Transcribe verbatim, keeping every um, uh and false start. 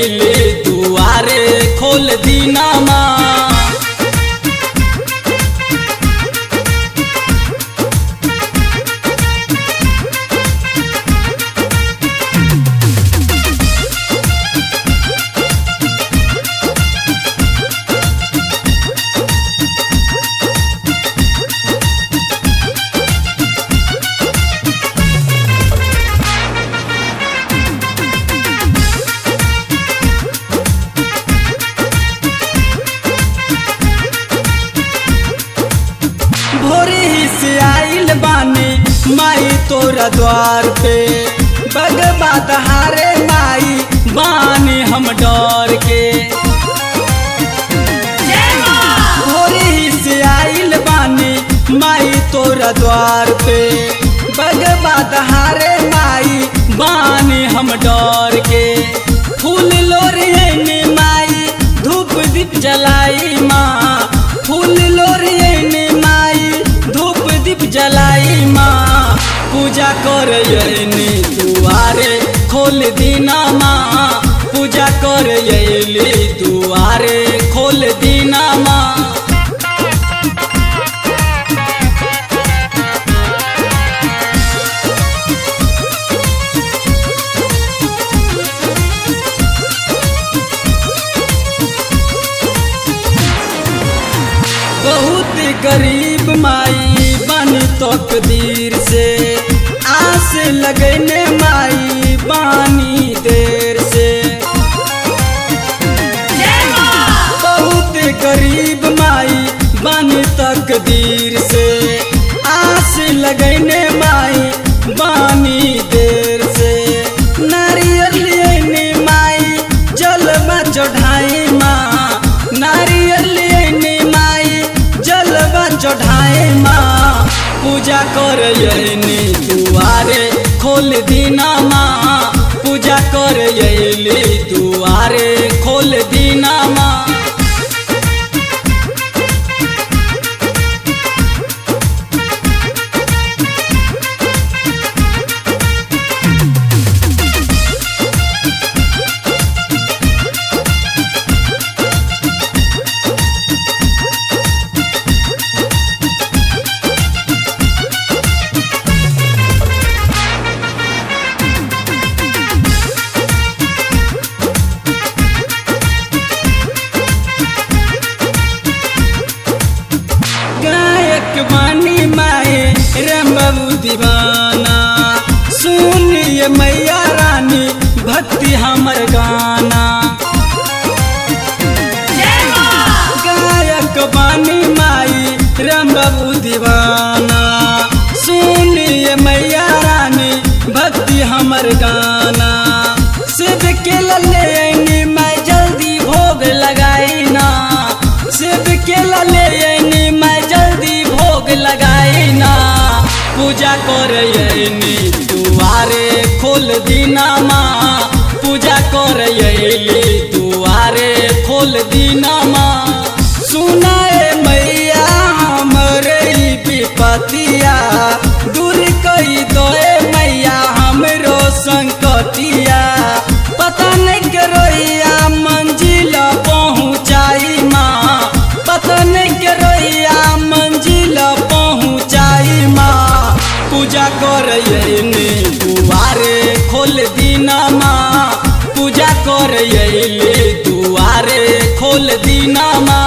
अइली दुआरे खोल दीना माँ। भोरे से आइल बानी माई तोरा द्वार पे, बगबा दहारे माई बानी हम डर के। भोरे से आइल बानी माई तोरा द्वार पे, बगबा दहारे माई बानी हम डर के। फूल लोरियने माई धूप दीप जलाई माँ, फूल लोरियने धूप दीप जलाई माँ। पूजा करयनी दुआरे खोल दीना माँ, पूजा करयली दुआरे खोल दीना माँ। बहुत गरीब माई बन तकदीर से, आस लगने माई बानी देर से। बहुत गरीब माई बन तकदीर से, आस लगने माई बानी देर से। नारियल लेने माई जलवा चढ़ाई माँ, नारियल लेने माई जलवा चढ़ाए माँ। पूजा करयनी दुआरे खोल दीना माँ, पूजा करयली दुआरे खोल दीना माँ। बानी माए राम बाबू दीवाना, सुनिए मैया रानी भक्ति हमर गाना। गायक बानी माई राम बाबू दीवाना, सुनिए मैया रानी भक्ति हमर गाना। शिव के लले मैं जल्दी भोग लगाई ना, शिव के लले मैं जल्दी भोग लगाई ना। पूजा करयनी दुआरे खोल दीना माँ, पूजा करयली दुआरे खोल दीना माँ। सुनाए मैया हमरे विपतिया, दूर कई दोए मैया हमरो संकतिया। पता नहीं के रोइया मंजिल पहुँचाई माँ, पता नहीं के रोइया मंजिल पहुँचाई माँ। पूजा करयनी दुआरे खोल दीना माँ, पूजा करयली दुआरे खोल दीना माँ।